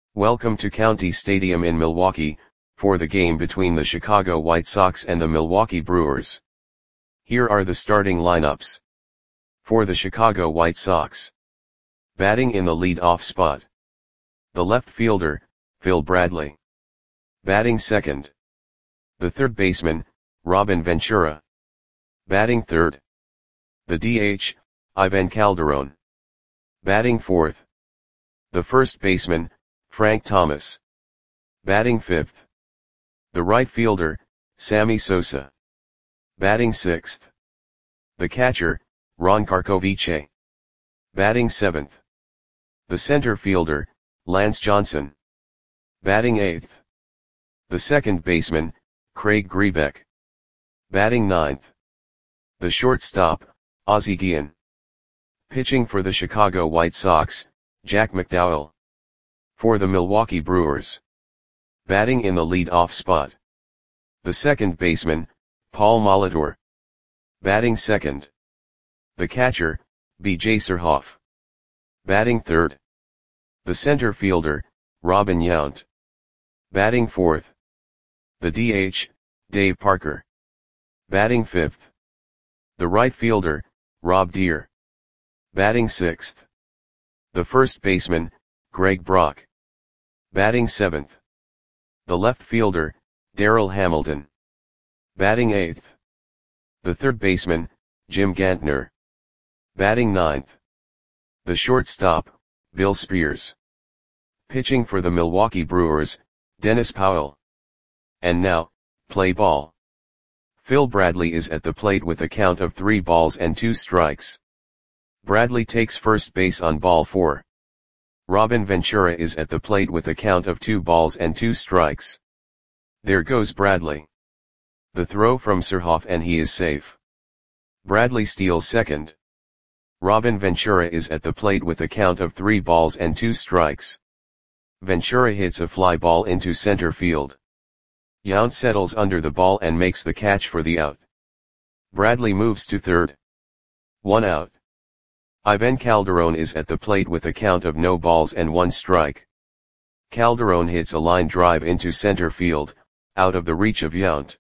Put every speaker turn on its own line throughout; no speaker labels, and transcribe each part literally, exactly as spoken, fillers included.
Welcome to County Stadium in Milwaukee, for the game between the Chicago White Sox and the Milwaukee Brewers. Here are the starting lineups. For the Chicago White Sox. Batting in the lead-off spot. The left fielder, Phil Bradley. Batting second. The third baseman, Robin Ventura. Batting third. The D H, Ivan Calderon. Batting fourth. The first baseman, Frank Thomas. Batting fifth. The right fielder, Sammy Sosa. Batting sixth. The catcher, Ron Karkovice. Batting seventh. The center fielder, Lance Johnson. Batting eighth. The second baseman, Craig Grebeck. Batting ninth. The shortstop, Ozzie Guillen. Pitching for the Chicago White Sox, Jack McDowell. For the Milwaukee Brewers. Batting in the lead-off spot. The second baseman, Paul Molitor. Batting second. The catcher, B J Surhoff. Batting third. The center fielder, Robin Yount. Batting fourth. The D H, Dave Parker. Batting fifth. The right fielder, Rob Deere. Batting sixth. The first baseman, Greg Brock. Batting seventh. The left fielder, Darryl Hamilton. Batting eighth. The third baseman, Jim Gantner. Batting ninth. The shortstop, Bill Spears. Pitching for the Milwaukee Brewers, Dennis Powell. And now, play ball. Phil Bradley is at the plate with a count of three balls and two strikes. Bradley takes first base on ball four. Robin Ventura is at the plate with a count of two balls and two strikes. There goes Bradley. The throw from Surhoff and he is safe. Bradley steals second. Robin Ventura is at the plate with a count of three balls and two strikes. Ventura hits a fly ball into center field. Yount settles under the ball and makes the catch for the out. Bradley moves to third. One out. Ivan Calderon is at the plate with a count of no balls and one strike. Calderon hits a line drive into center field, out of the reach of Yount.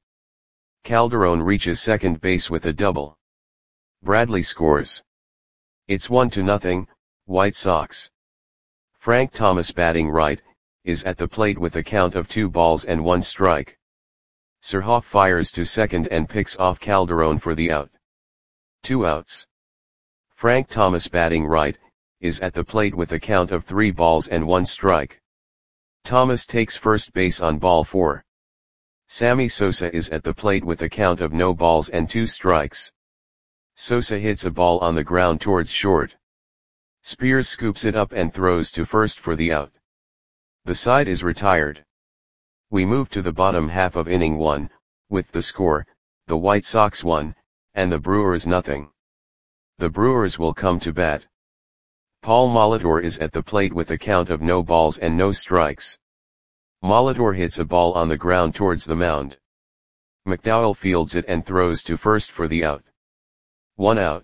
Calderon reaches second base with a double. Bradley scores. It's one to nothing, White Sox. Frank Thomas, batting right, is at the plate with a count of two balls and one strike. Surhoff fires to second and picks off Calderon for the out. Two outs. Frank Thomas, batting right, is at the plate with a count of three balls and one strike. Thomas takes first base on ball four. Sammy Sosa is at the plate with a count of no balls and two strikes. Sosa hits a ball on the ground towards short. Spears scoops it up and throws to first for the out. The side is retired. We move to the bottom half of inning one, with the score, the White Sox one, and the Brewers nothing. The Brewers will come to bat. Paul Molitor is at the plate with a count of no balls and no strikes. Molitor hits a ball on the ground towards the mound. McDowell fields it and throws to first for the out. One out.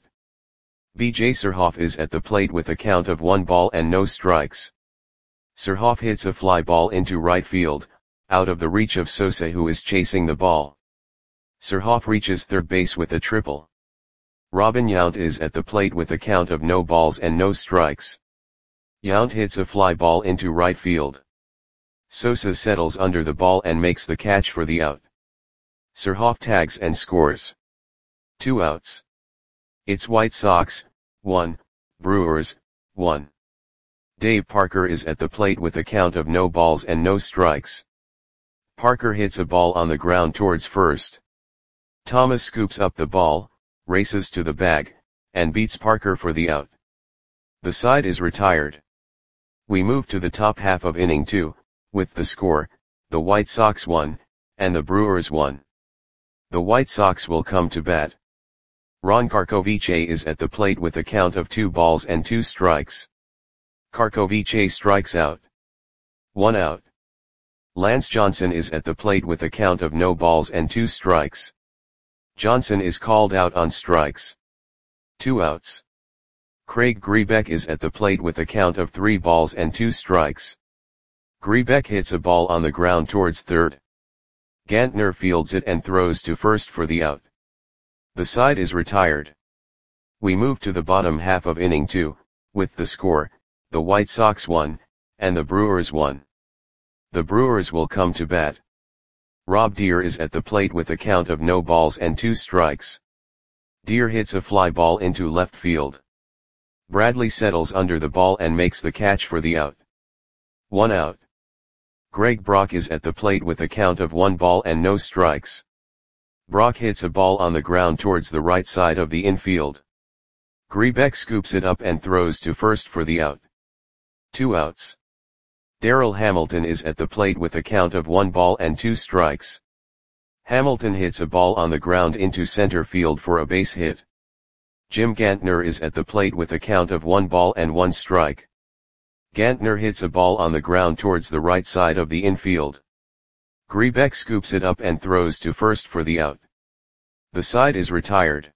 B J Surhoff is at the plate with a count of one ball and no strikes. Surhoff hits a fly ball into right field, out of the reach of Sosa, who is chasing the ball. Surhoff reaches third base with a triple. Robin Yount is at the plate with a count of no balls and no strikes. Yount hits a fly ball into right field. Sosa settles under the ball and makes the catch for the out. Surhoff tags and scores. Two outs. It's White Sox, one, Brewers, one. Dave Parker is at the plate with a count of no balls and no strikes. Parker hits a ball on the ground towards first. Thomas scoops up the ball, races to the bag, and beats Parker for the out. The side is retired. We move to the top half of inning two, with the score, the White Sox one, and the Brewers one. The White Sox will come to bat. Ron Karkovice is at the plate with a count of two balls and two strikes. Karkovice strikes out. One out. Lance Johnson is at the plate with a count of no balls and two strikes. Johnson is called out on strikes. Two outs. Craig Grebeck is at the plate with a count of three balls and two strikes. Grebeck hits a ball on the ground towards third. Gantner fields it and throws to first for the out. The side is retired. We move to the bottom half of inning two, with the score, the White Sox won, and the Brewers won. The Brewers will come to bat. Rob Deer is at the plate with a count of no balls and two strikes. Deer hits a fly ball into left field. Bradley settles under the ball and makes the catch for the out. One out. Greg Brock is at the plate with a count of one ball and no strikes. Brock hits a ball on the ground towards the right side of the infield. Grebeck scoops it up and throws to first for the out. Two outs. Darrell Hamilton is at the plate with a count of one ball and two strikes. Hamilton hits a ball on the ground into center field for a base hit. Jim Gantner is at the plate with a count of one ball and one strike. Gantner hits a ball on the ground towards the right side of the infield. Grebeck scoops it up and throws to first for the out. The side is retired.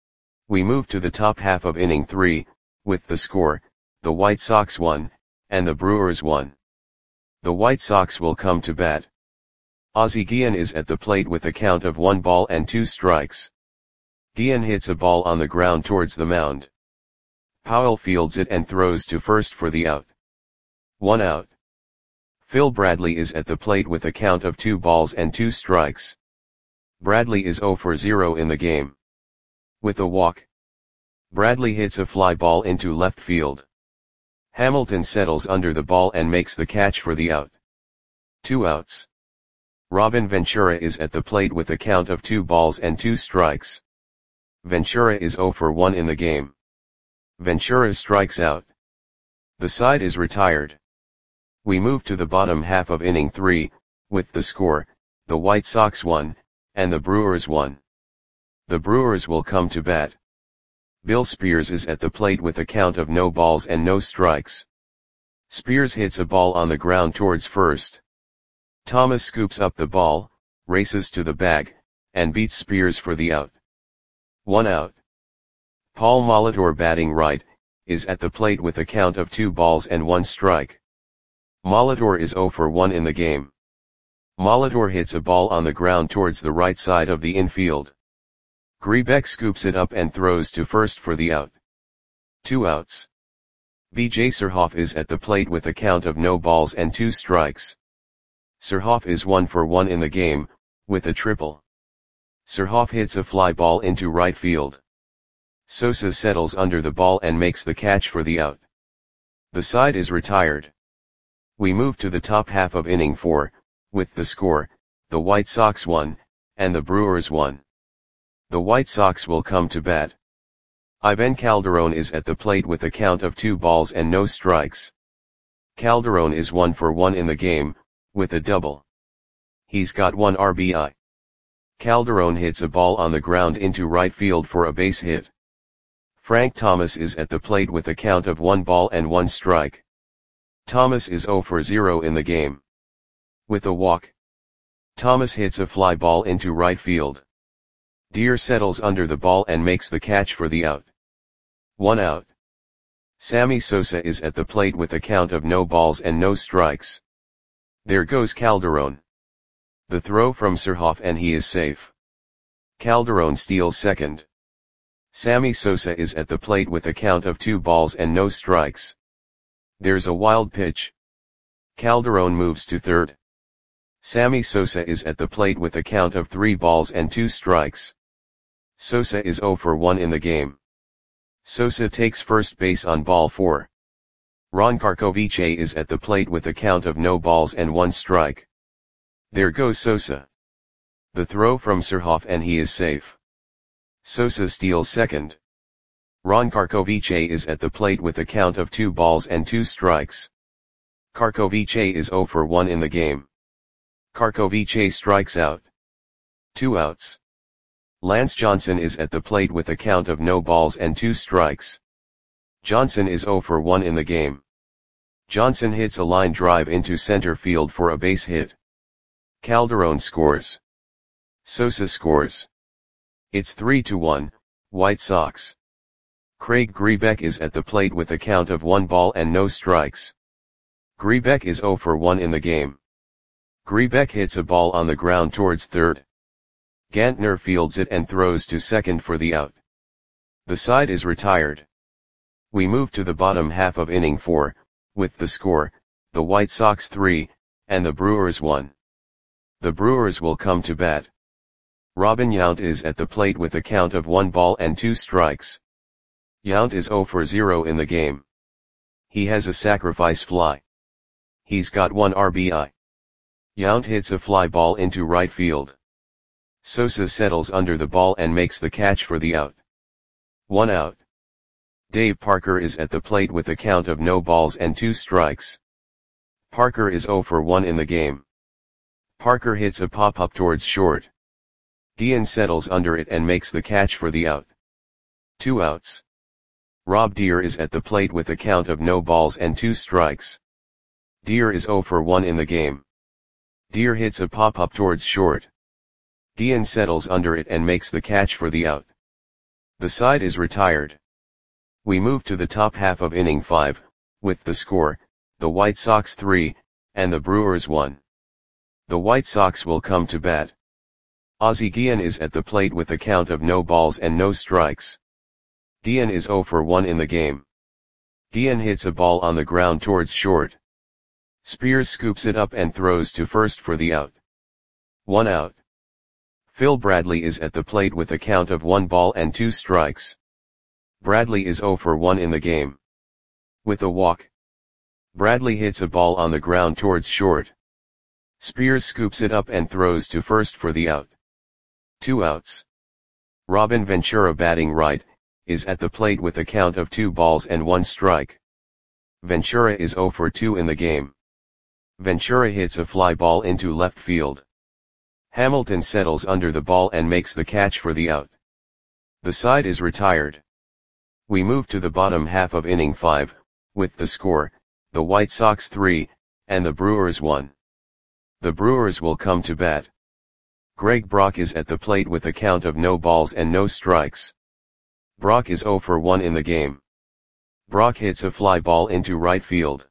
We move to the top half of inning three, with the score, the White Sox won, and the Brewers won. The White Sox will come to bat. Ozzie Guillen is at the plate with a count of one ball and two strikes. Guillen hits a ball on the ground towards the mound. Powell fields it and throws to first for the out. One out. Phil Bradley is at the plate with a count of two balls and two strikes. Bradley is zero for zero in the game. With a walk, Bradley hits a fly ball into left field. Hamilton settles under the ball and makes the catch for the out. Two outs. Robin Ventura is at the plate with a count of two balls and two strikes. Ventura is zero for one in the game. Ventura strikes out. The side is retired. We move to the bottom half of inning three, with the score, the White Sox won, and the Brewers won. The Brewers will come to bat. Bill Spears is at the plate with a count of no balls and no strikes. Spears hits a ball on the ground towards first. Thomas scoops up the ball, races to the bag, and beats Spears for the out. One out. Paul Molitor, batting right, is at the plate with a count of two balls and one strike. Molitor is zero for one in the game. Molitor hits a ball on the ground towards the right side of the infield. Grebeck scoops it up and throws to first for the out. Two outs. B J Surhoff is at the plate with a count of no balls and two strikes. Surhoff is one for one in the game, with a triple. Surhoff hits a fly ball into right field. Sosa settles under the ball and makes the catch for the out. The side is retired. We move to the top half of inning four, with the score, the White Sox won, and the Brewers won. The White Sox will come to bat. Ivan Calderon is at the plate with a count of two balls and no strikes. Calderon is one for one in the game, with a double. He's got one R B I. Calderon hits a ball on the ground into right field for a base hit. Frank Thomas is at the plate with a count of one ball and one strike. Thomas is zero for zero in the game. With a walk, Thomas hits a fly ball into right field. Deer settles under the ball and makes the catch for the out. One out. Sammy Sosa is at the plate with a count of no balls and no strikes. There goes Calderon. The throw from Surhoff and he is safe. Calderon steals second. Sammy Sosa is at the plate with a count of two balls and no strikes. There's a wild pitch. Calderon moves to third. Sammy Sosa is at the plate with a count of three balls and two strikes. Sosa is zero for one in the game. Sosa takes first base on ball four. Ron Karkovice is at the plate with a count of no balls and one strike. There goes Sosa. The throw from Surhoff and he is safe. Sosa steals second. Ron Karkovice is at the plate with a count of two balls and two strikes. Karkovice is zero for one in the game. Karkovice strikes out. Two outs. Lance Johnson is at the plate with a count of no balls and two strikes. Johnson is zero for one in the game. Johnson hits a line drive into center field for a base hit. Calderon scores. Sosa scores. It's three to one, White Sox. Craig Grebeck is at the plate with a count of one ball and no strikes. Griebeck is zero for one in the game. Griebeck hits a ball on the ground towards third. Gantner fields it and throws to second for the out. The side is retired. We move to the bottom half of inning four, with the score, the White Sox three, and the Brewers one. The Brewers will come to bat. Robin Yount is at the plate with a count of one ball and two strikes. Yount is zero for zero in the game. He has a sacrifice fly. He's got one R B I. Yount hits a fly ball into right field. Sosa settles under the ball and makes the catch for the out. One out. Dave Parker is at the plate with a count of no balls and two strikes. Parker is zero for one in the game. Parker hits a pop-up towards short. Guillen settles under it and makes the catch for the out. Two outs. Rob Deer is at the plate with a count of no balls and two strikes. Deer is zero for one in the game. Deer hits a pop-up towards short. Guillen settles under it and makes the catch for the out. The side is retired. We move to the top half of inning five, with the score, the White Sox three, and the Brewers one. The White Sox will come to bat. Ozzie Guillen is at the plate with a count of no balls and no strikes. Guillen is zero for one in the game. Guillen hits a ball on the ground towards short. Spears scoops it up and throws to first for the out. One out. Phil Bradley is at the plate with a count of one ball and two strikes. Bradley is zero for one in the game. With a walk. Bradley hits a ball on the ground towards short. Spears scoops it up and throws to first for the out. Two outs. Robin Ventura, batting right, is at the plate with a count of two balls and one strike. Ventura is zero for two in the game. Ventura hits a fly ball into left field. Hamilton settles under the ball and makes the catch for the out. The side is retired. We move to the bottom half of inning five, with the score, the White Sox three, and the Brewers one. The Brewers will come to bat. Greg Brock is at the plate with a count of no balls and no strikes. Brock is zero for one in the game. Brock hits a fly ball into right field.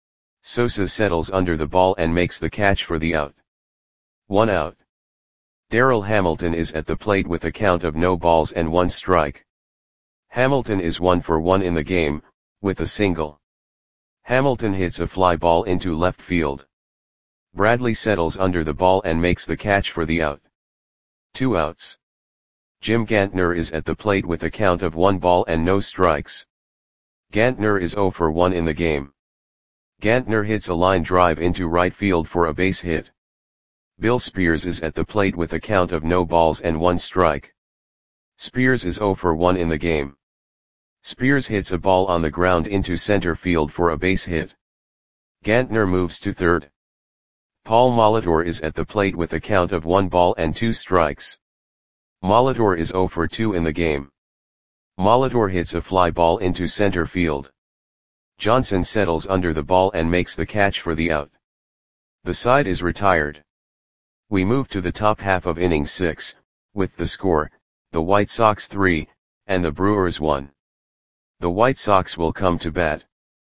Sosa settles under the ball and makes the catch for the out. One out. Darrell Hamilton is at the plate with a count of no balls and one strike. Hamilton is one for one in the game, with a single. Hamilton hits a fly ball into left field. Bradley settles under the ball and makes the catch for the out. Two outs. Jim Gantner is at the plate with a count of one ball and no strikes. Gantner is zero for one in the game. Gantner hits a line drive into right field for a base hit. Bill Spears is at the plate with a count of no balls and one strike. Spears is zero for one in the game. Spears hits a ball on the ground into center field for a base hit. Gantner moves to third. Paul Molitor is at the plate with a count of one ball and two strikes. Molitor is zero for two in the game. Molitor hits a fly ball into center field. Johnson settles under the ball and makes the catch for the out. The side is retired. We move to the top half of inning six, with the score, the White Sox three, and the Brewers one. The White Sox will come to bat.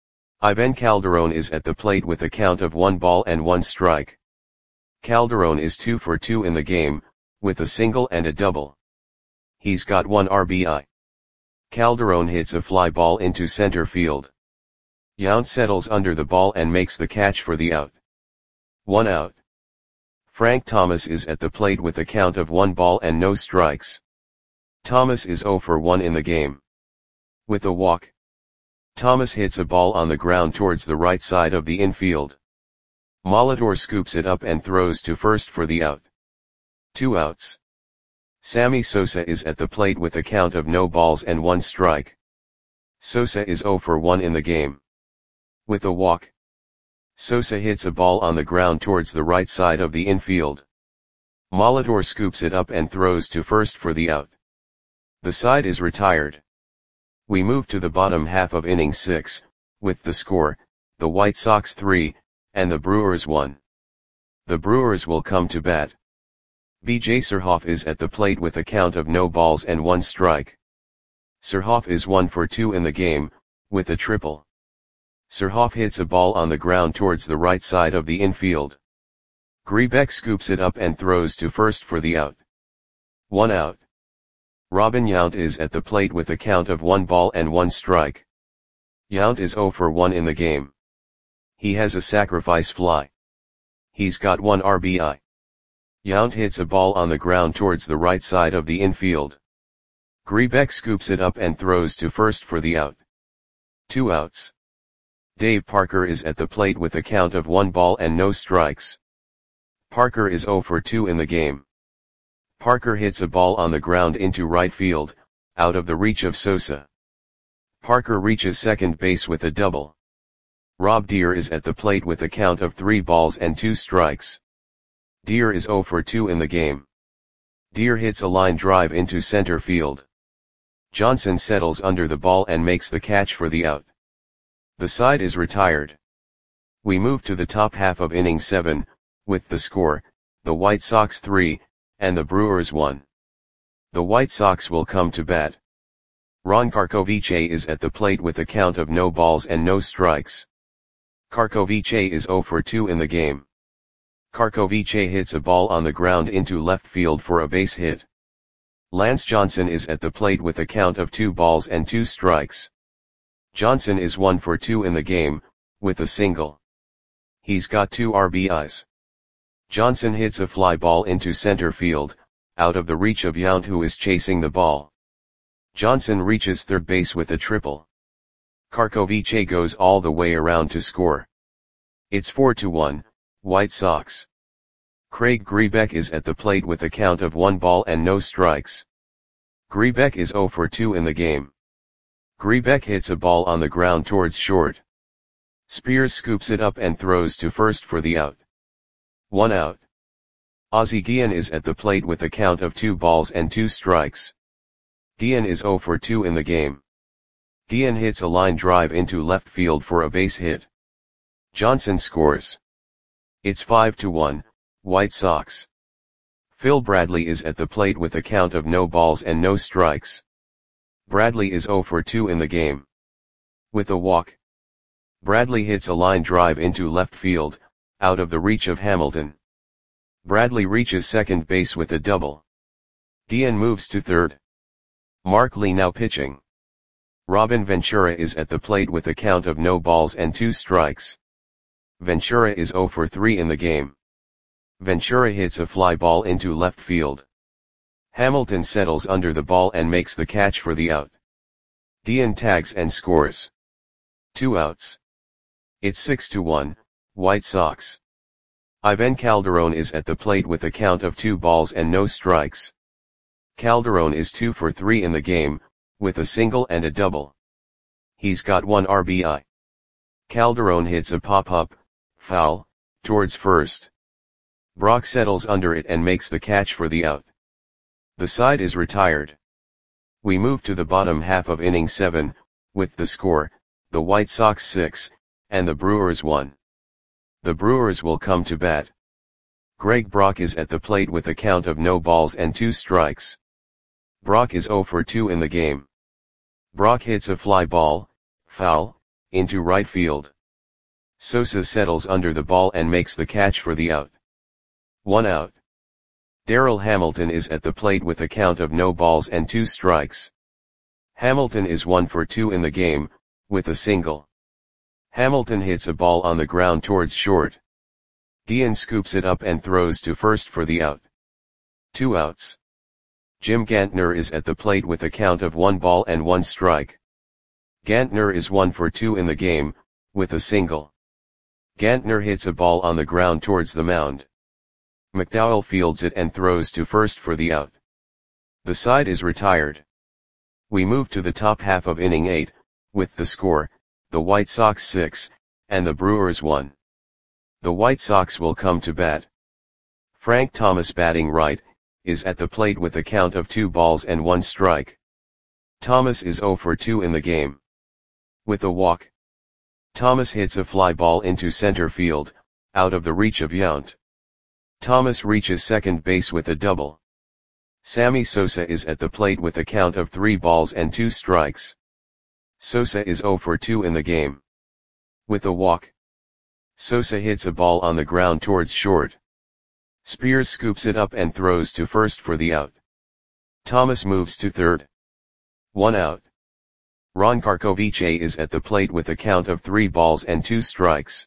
Ivan Calderon is at the plate with a count of one ball and one strike. Calderon is two for two in the game, with a single and a double. He's got one R B I. Calderon hits a fly ball into center field. Yount settles under the ball and makes the catch for the out. One out. Frank Thomas is at the plate with a count of one ball and no strikes. Thomas is zero for one in the game. With a walk. Thomas hits a ball on the ground towards the right side of the infield. Molitor scoops it up and throws to first for the out. Two outs. Sammy Sosa is at the plate with a count of no balls and one strike. Sosa is zero for one in the game. With a walk. Sosa hits a ball on the ground towards the right side of the infield. Molitor scoops it up and throws to first for the out. The side is retired. We move to the bottom half of inning six, with the score, the White Sox three, and the Brewers one. The Brewers will come to bat. B J Surhoff is at the plate with a count of no balls and one strike. Surhoff is one for two in the game, with a triple. Surhoff hits a ball on the ground towards the right side of the infield. Grebeck scoops it up and throws to first for the out. One out. Robin Yount is at the plate with a count of one ball and one strike. Yount is zero for one in the game. He has a sacrifice fly. He's got one R B I. Yount hits a ball on the ground towards the right side of the infield. Grebeck scoops it up and throws to first for the out. Two outs. Dave Parker is at the plate with a count of one ball and no strikes. Parker is zero for two in the game. Parker hits a ball on the ground into right field, out of the reach of Sosa. Parker reaches second base with a double. Rob Deer is at the plate with a count of three balls and two strikes. Deer is zero for two in the game. Deer hits a line drive into center field. Johnson settles under the ball and makes the catch for the out. The side is retired. We move to the top half of inning seven, with the score, the White Sox three, and the Brewers one. The White Sox will come to bat. Ron Karkovice is at the plate with a count of no balls and no strikes. Karkovice is zero for two in the game. Karkovice hits a ball on the ground into left field for a base hit. Lance Johnson is at the plate with a count of two balls and two strikes. Johnson is one for two in the game, with a single. He's got two R B Is. Johnson hits a fly ball into center field, out of the reach of Yount, who is chasing the ball. Johnson reaches third base with a triple. Karkovice goes all the way around to score. It's four to one, White Sox. Craig Grebeck is at the plate with a count of one ball and no strikes. Grebeck is zero for two in the game. Grebeck hits a ball on the ground towards short. Spears scoops it up and throws to first for the out. One out. Ozzie Guillen is at the plate with a count of two balls and two strikes. Guillen is zero for two in the game. Guillen hits a line drive into left field for a base hit. Johnson scores. It's five to one, White Sox. Phil Bradley is at the plate with a count of no balls and no strikes. Bradley is zero for two in the game. With a walk. Bradley hits a line drive into left field, out of the reach of Hamilton. Bradley reaches second base with a double. Guillen moves to third. Mark Lee now pitching. Robin Ventura is at the plate with a count of no balls and two strikes. Ventura is zero for three in the game. Ventura hits a fly ball into left field. Hamilton settles under the ball and makes the catch for the out. Guillen tags and scores. Two outs. It's six to one, White Sox. Ivan Calderon is at the plate with a count of two balls and no strikes. Calderon is two for three in the game, with a single and a double. He's got one R B I. Calderon hits a pop-up, foul, towards first. Brock settles under it and makes the catch for the out. The side is retired. We move to the bottom half of inning seven, with the score, the White Sox six, and the Brewers one. The Brewers will come to bat. Greg Brock is at the plate with a count of no balls and two strikes. Brock is zero for two in the game. Brock hits a fly ball, foul, into right field. Sosa settles under the ball and makes the catch for the out. One out. Darryl Hamilton is at the plate with a count of no balls and two strikes. Hamilton is one for two in the game, with a single. Hamilton hits a ball on the ground towards short. Guillen scoops it up and throws to first for the out. Two outs. Jim Gantner is at the plate with a count of one ball and one strike. Gantner is one for two in the game, with a single. Gantner hits a ball on the ground towards the mound. McDowell fields it and throws to first for the out. The side is retired. We move to the top half of inning eight, with the score, the White Sox six, and the Brewers one. The White Sox will come to bat. Frank Thomas, batting right, is at the plate with a count of two balls and one strike. Thomas is zero for two in the game. With a walk. Thomas hits a fly ball into center field, out of the reach of Yount. Thomas reaches second base with a double. Sammy Sosa is at the plate with a count of three balls and two strikes. Sosa is zero for two in the game. With a walk, Sosa hits a ball on the ground towards short. Spears scoops it up and throws to first for the out. Thomas moves to third. One out. Ron Karkovice is at the plate with a count of three balls and two strikes.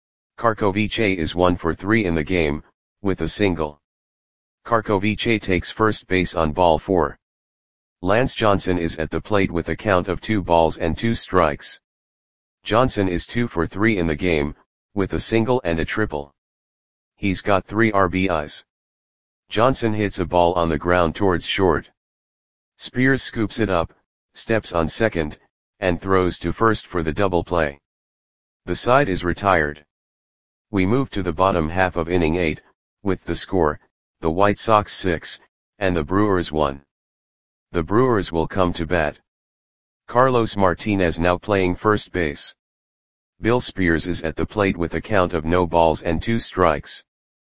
Karkovice is one for three in the game, with a single. Karkovice takes first base on ball four. Lance Johnson is at the plate with a count of two balls and two strikes. Johnson is two for three in the game, with a single and a triple. He's got three R B Is. Johnson hits a ball on the ground towards short. Spears scoops it up, steps on second, and throws to first for the double play. The side is retired. We move to the bottom half of inning eight, with the score, the White Sox six, and the Brewers one. The Brewers will come to bat. Carlos Martinez now playing first base. Bill Spears is at the plate with a count of no balls and two strikes.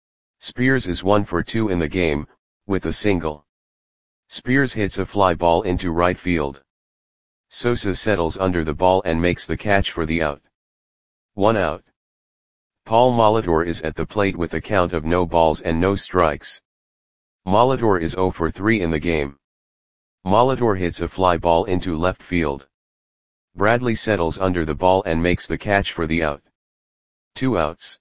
Spears is one for two in the game, with a single. Spears hits a fly ball into right field. Sosa settles under the ball and makes the catch for the out. One out. Paul Molitor is at the plate with a count of no balls and no strikes. Molitor is zero for three in the game. Molitor hits a fly ball into left field. Bradley settles under the ball and makes the catch for the out. Two outs.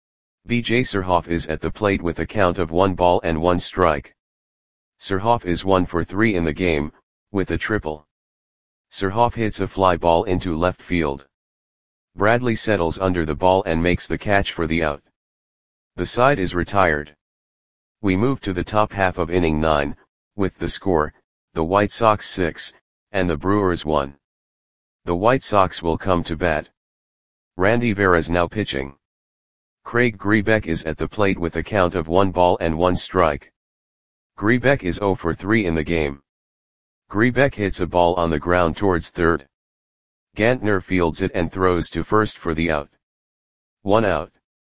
B J Surhoff is at the plate with a count of one ball and one strike. Surhoff is one for three in the game, with a triple. Surhoff hits a fly ball into left field. Bradley settles under the ball and makes the catch for the out. The side is retired. We move to the top half of inning nine, with the score, the White Sox six, and the Brewers one. The White Sox will come to bat. Randy Veras now pitching. Craig Grebeck is at the plate with a count of one ball and one strike. Grebeck is zero for three in the game. Grebeck hits a ball on the ground towards third. Gantner fields it and throws to first for the out. One out.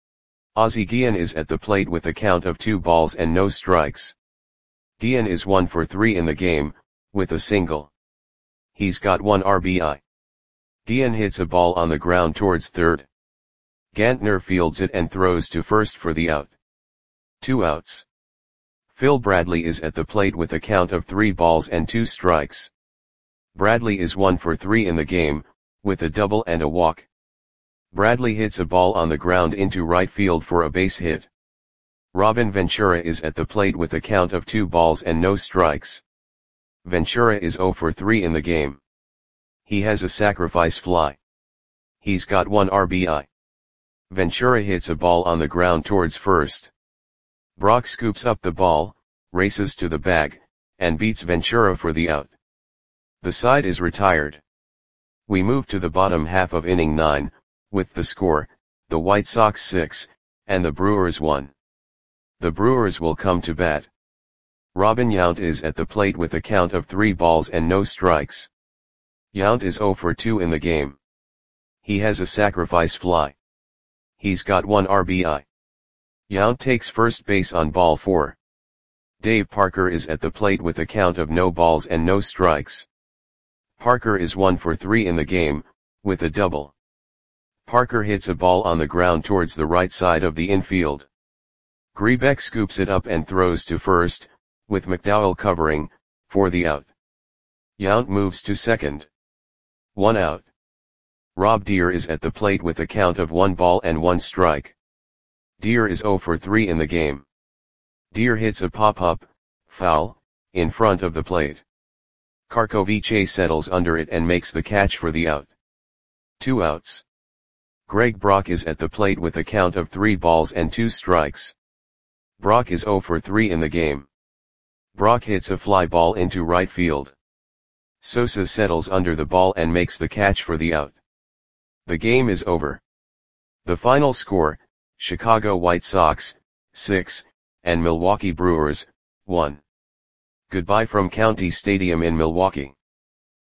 Ozzie Guillen is at the plate with a count of two balls and no strikes. Guillen is one for three in the game, with a single. He's got one R B I. Guillen hits a ball on the ground towards third. Gantner fields it and throws to first for the out. Two outs. Phil Bradley is at the plate with a count of three balls and two strikes. Bradley is one for three in the game, with a double and a walk. Bradley hits a ball on the ground into right field for a base hit. Robin Ventura is at the plate with a count of two balls and no strikes. Ventura is zero for three in the game. He has a sacrifice fly. He's got one R B I. Ventura hits a ball on the ground towards first. Brock scoops up the ball, races to the bag, and beats Ventura for the out. The side is retired. We move to the bottom half of inning nine, with the score, the White Sox six, and the Brewers one. The Brewers will come to bat. Robin Yount is at the plate with a count of three balls and no strikes. Yount is zero for two in the game. He has a sacrifice fly. He's got one R B I. Yount takes first base on ball four. Dave Parker is at the plate with a count of no balls and no strikes. Parker is one for three in the game, with a double. Parker hits a ball on the ground towards the right side of the infield. Grebeck scoops it up and throws to first, with McDowell covering, for the out. Yount moves to second. One out. Rob Deer is at the plate with a count of one ball and one strike. Deer is zero for three in the game. Deer hits a pop-up, foul, in front of the plate. Karkovice settles under it and makes the catch for the out. Two outs. Greg Brock is at the plate with a count of three balls and two strikes. Brock is zero for three in the game. Brock hits a fly ball into right field. Sosa settles under the ball and makes the catch for the out. The game is over. The final score, Chicago White Sox, six, and Milwaukee Brewers, one. Goodbye from County Stadium in Milwaukee.